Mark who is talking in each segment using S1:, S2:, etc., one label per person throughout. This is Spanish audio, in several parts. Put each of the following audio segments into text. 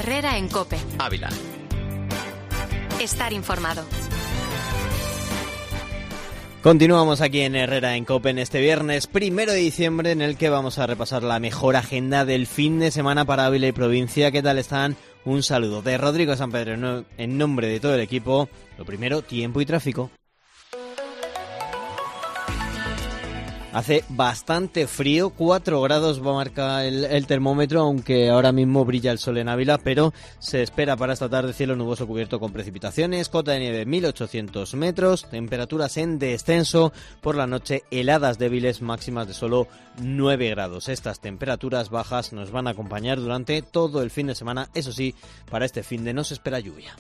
S1: Herrera en COPE.
S2: Ávila.
S1: Estar informado.
S3: Continuamos aquí en Herrera en COPE en este viernes 1 de diciembre, en el que vamos a repasar la mejor agenda del fin de semana para Ávila y provincia. ¿Qué tal están? Un saludo de Rodrigo Sampedro en nombre de todo el equipo. Lo primero, tiempo y tráfico. Hace bastante frío, 4 grados va a marcar el termómetro, aunque ahora mismo brilla el sol en Ávila, pero se espera para esta tarde cielo nuboso cubierto con precipitaciones, cota de nieve 1800 metros, temperaturas en descenso, por la noche heladas débiles máximas de solo 9 grados. Estas temperaturas bajas nos van a acompañar durante todo el fin de semana, eso sí, para este fin de no se espera lluvia.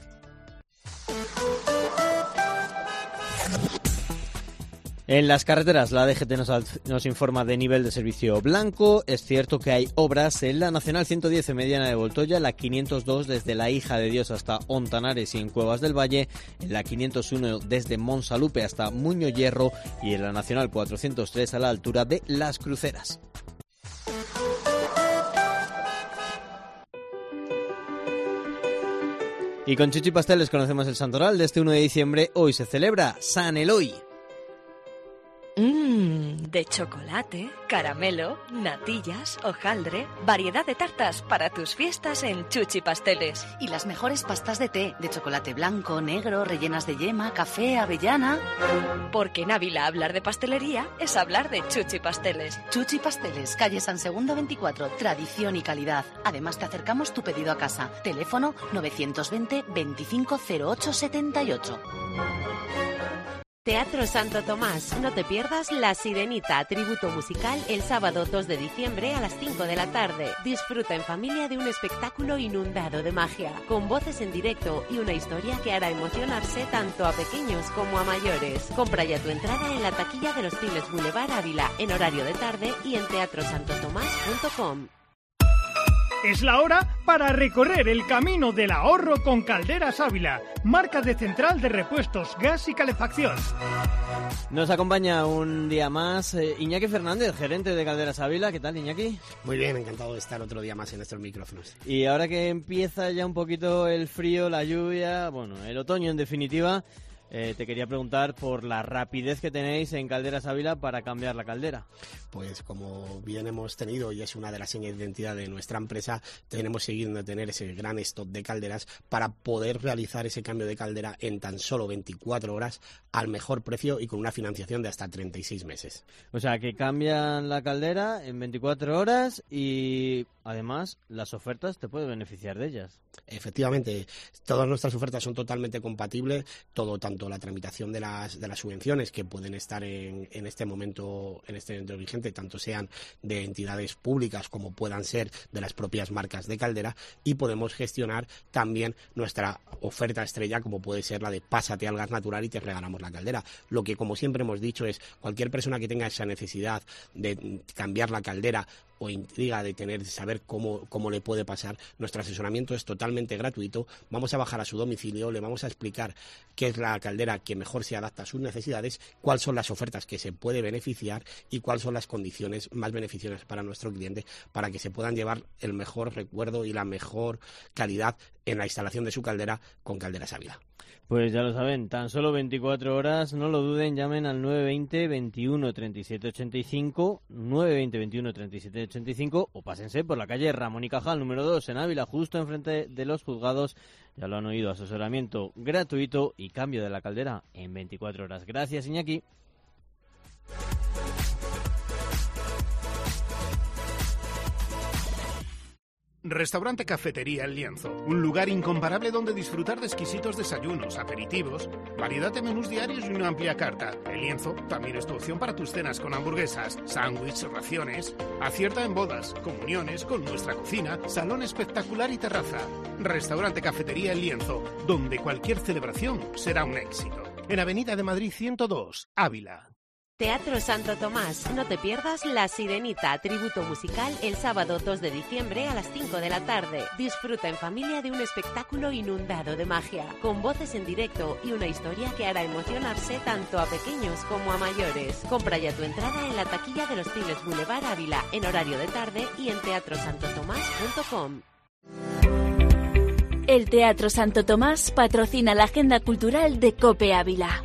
S3: En las carreteras, la DGT nos informa de nivel de servicio blanco. Es cierto que hay obras en la Nacional 110 en Mediana de Voltoya, la 502 desde la Hija de Dios hasta Ontanares y en Cuevas del Valle, en la 501 desde Monsalupe hasta Muño Hierro y en la Nacional 403 a la altura de Las Cruceras. Y con Chuchi Pasteles conocemos el santoral de este 1 de diciembre. Hoy se celebra San Eloy.
S4: De chocolate, caramelo, natillas, hojaldre, variedad de tartas para tus fiestas en Chuchi Pasteles.
S5: Y las mejores pastas de té, de chocolate blanco, negro, rellenas de yema, café, avellana.
S4: Porque en Ávila hablar de pastelería es hablar de Chuchi Pasteles.
S5: Chuchi Pasteles, calle San Segundo 24, tradición y calidad. Además te acercamos tu pedido a casa. Teléfono 920 25 08 78.
S6: Teatro Santo Tomás, no te pierdas La Sirenita, tributo musical el sábado 2 de diciembre a las 5 de la tarde. Disfruta en familia de un espectáculo inundado de magia, con voces en directo y una historia que hará emocionarse tanto a pequeños como a mayores. Compra ya tu entrada en la taquilla de los Cines Boulevard Ávila, en horario de tarde y en teatrosantotomás.com.
S7: Es la hora para recorrer el camino del ahorro con Calderas Ávila, marca de central de repuestos, gas y calefacción.
S3: Nos acompaña un día más Iñaki Fernández, gerente de Calderas Ávila. ¿Qué tal, Iñaki?
S8: Muy bien, encantado de estar otro día más en estos micrófonos.
S3: Y ahora que empieza ya un poquito el frío, la lluvia, bueno, el otoño en definitiva, te quería preguntar por la rapidez que tenéis en Calderas Ávila para cambiar la caldera.
S8: Pues como bien hemos tenido, y es una de las señas de identidad de nuestra empresa, tenemos seguido tener ese gran stock de calderas para poder realizar ese cambio de caldera en tan solo 24 horas al mejor precio y con una financiación de hasta 36 meses.
S3: O sea, que cambian la caldera en 24 horas y además las ofertas te pueden beneficiar de ellas.
S8: Efectivamente, todas nuestras ofertas son totalmente compatibles, tanto la tramitación de las subvenciones que pueden estar en este momento vigente, tanto sean de entidades públicas como puedan ser de las propias marcas de caldera, y podemos gestionar también nuestra oferta estrella, como puede ser la de pásate al gas natural y te regalamos la caldera. Lo que, como siempre hemos dicho, es cualquier persona que tenga esa necesidad de cambiar la caldera o intriga de saber cómo le puede pasar, nuestro asesoramiento es totalmente gratuito. Vamos a bajar a su domicilio, le vamos a explicar qué es la caldera que mejor se adapta a sus necesidades, cuáles son las ofertas que se puede beneficiar y cuáles son las condiciones más beneficiosas para nuestro cliente, para que se puedan llevar el mejor recuerdo y la mejor calidad en la instalación de su caldera con Calderas Ávila.
S3: Pues ya lo saben, tan solo 24 horas, no lo duden, llamen al 920 21 37 85, 920 21 37 85 o pásense por la calle Ramón y Cajal, número 2, en Ávila, justo enfrente de los juzgados. Ya lo han oído, asesoramiento gratuito y cambio de la caldera en 24 horas. Gracias, Iñaki.
S9: Restaurante Cafetería El Lienzo, un lugar incomparable donde disfrutar de exquisitos desayunos, aperitivos, variedad de menús diarios y una amplia carta. El Lienzo también es tu opción para tus cenas con hamburguesas, sándwiches, raciones. Acierta en bodas, comuniones, con nuestra cocina, salón espectacular y terraza. Restaurante Cafetería El Lienzo, donde cualquier celebración será un éxito. En Avenida de Madrid 102, Ávila.
S6: Teatro Santo Tomás, no te pierdas La Sirenita, tributo musical el sábado 2 de diciembre a las 5 de la tarde. Disfruta en familia de un espectáculo inundado de magia, con voces en directo y una historia que hará emocionarse tanto a pequeños como a mayores. Compra ya tu entrada en la taquilla de los Cines Boulevard Ávila, en horario de tarde y en teatrosantotomás.com.
S1: El Teatro Santo Tomás patrocina la agenda cultural de COPE Ávila.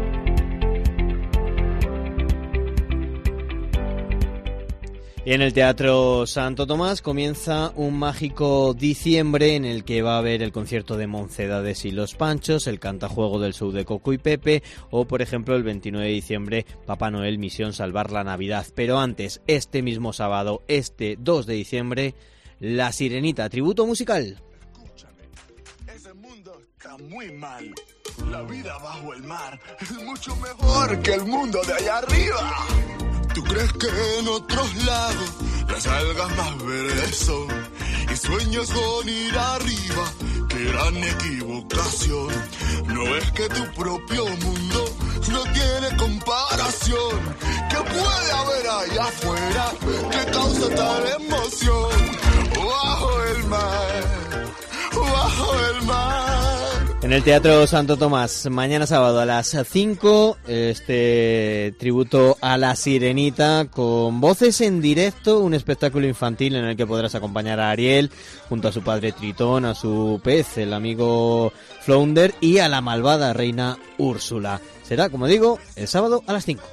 S3: Y en el Teatro Santo Tomás comienza un mágico diciembre en el que va a haber el concierto de Moncedades y los Panchos, el cantajuego del show de Coco y Pepe o, por ejemplo, el 29 de diciembre, Papá Noel Misión Salvar la Navidad. Pero antes, este mismo sábado, este 2 de diciembre, La Sirenita, tributo musical.
S2: Escúchame, ese mundo está muy mal. La vida bajo el mar es mucho mejor que el mundo de allá arriba. ¿Tú crees que en otros lados las algas más verdes son? Y sueños con ir arriba, qué gran equivocación. ¿No ves que tu propio mundo no tiene comparación? ¿Qué puede haber allá afuera que causa tal emoción? Bajo el mar, bajo el mar.
S3: En el Teatro Santo Tomás, mañana sábado a las 5, este tributo a La Sirenita con voces en directo, un espectáculo infantil en el que podrás acompañar a Ariel junto a su padre Tritón, a su pez, el amigo Flounder, y a la malvada reina Úrsula. Será, como digo, el sábado a las 5.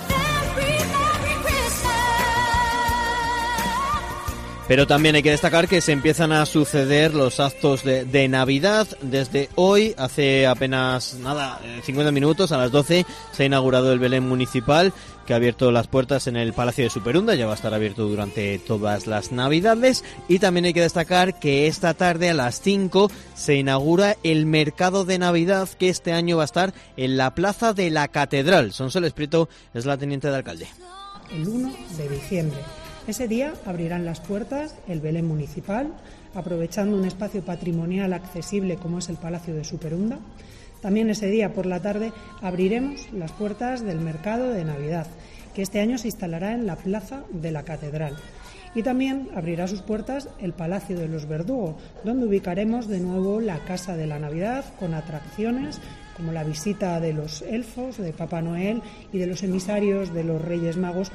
S3: Pero también hay que destacar que se empiezan a suceder los actos de Navidad. Desde hoy, hace apenas 50 minutos, a las 12, se ha inaugurado el Belén municipal, que ha abierto las puertas en el Palacio de Superunda. Ya va a estar abierto durante todas las Navidades. Y también hay que destacar que esta tarde, a las 5, se inaugura el mercado de Navidad, que este año va a estar en la Plaza de la Catedral. Sonsoles Prieto es la teniente de alcalde.
S10: El 1 de diciembre. Ese día abrirán las puertas el Belén municipal, aprovechando un espacio patrimonial accesible como es el Palacio de Superunda. También ese día por la tarde abriremos las puertas del mercado de Navidad, que este año se instalará en la Plaza de la Catedral. Y también abrirá sus puertas el Palacio de los Verdugo, donde ubicaremos de nuevo la Casa de la Navidad con atracciones como la visita de los elfos, de Papá Noel y de los emisarios de los Reyes Magos.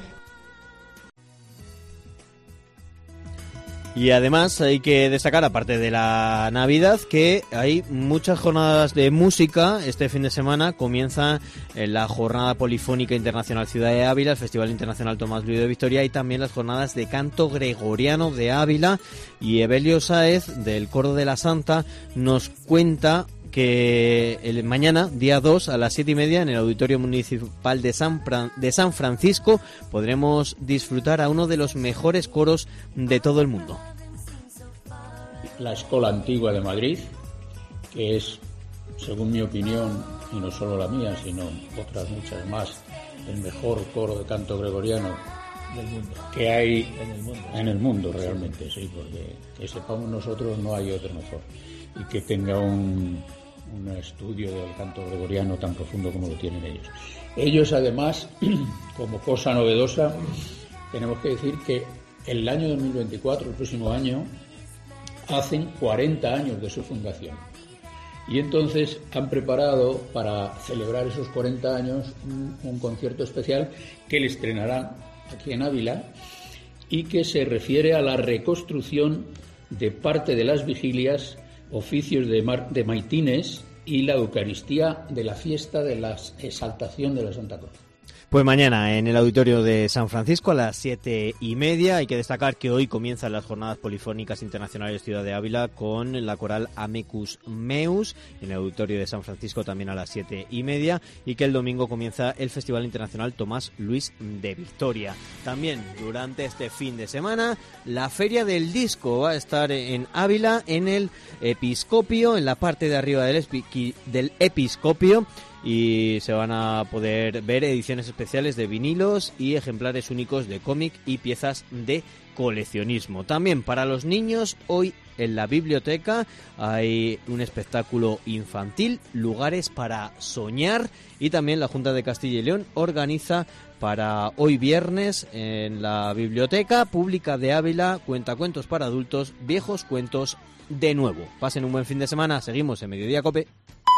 S3: Y además hay que destacar, aparte de la Navidad, que hay muchas jornadas de música. Este fin de semana comienza la Jornada Polifónica Internacional Ciudad de Ávila, el Festival Internacional Tomás Luis de Vitoria y también las jornadas de canto gregoriano de Ávila. Y Evelio Sáez, del Coro de la Santa, nos cuenta que mañana, día 2, a las 7:30, en el Auditorio Municipal de San Francisco, podremos disfrutar a uno de los mejores coros de todo el mundo.
S11: La Escola Antigua de Madrid, que es, según mi opinión, y no solo la mía, sino otras muchas más, el mejor coro de canto gregoriano del mundo que hay en el mundo realmente, sí, porque que sepamos nosotros no hay otro mejor, y que tenga un estudio del canto gregoriano tan profundo como lo tienen ellos. Ellos, además, como cosa novedosa, tenemos que decir que el año 2024, el próximo año, hacen 40 años de su fundación. Y entonces han preparado para celebrar esos 40 años un concierto especial que le estrenarán aquí en Ávila y que se refiere a la reconstrucción de parte de las vigilias, oficios de maitines y la Eucaristía de la fiesta de la exaltación de la Santa Cruz.
S3: Pues mañana en el Auditorio de San Francisco a las 7:30. Hay que destacar que hoy comienzan las Jornadas Polifónicas Internacionales Ciudad de Ávila con la coral Amicus Meus en el Auditorio de San Francisco también a las 7:30, y que el domingo comienza el Festival Internacional Tomás Luis de Vitoria. También durante este fin de semana la Feria del Disco va a estar en Ávila, en el Episcopio, en la parte de arriba del Episcopio, y se van a poder ver ediciones especiales de vinilos y ejemplares únicos de cómic y piezas de coleccionismo. También para los niños, hoy en la biblioteca hay un espectáculo infantil, Lugares para Soñar, y también la Junta de Castilla y León organiza para hoy viernes en la Biblioteca Pública de Ávila cuentacuentos para adultos, viejos cuentos de nuevo. Pasen un buen fin de semana, seguimos en Mediodía Cope.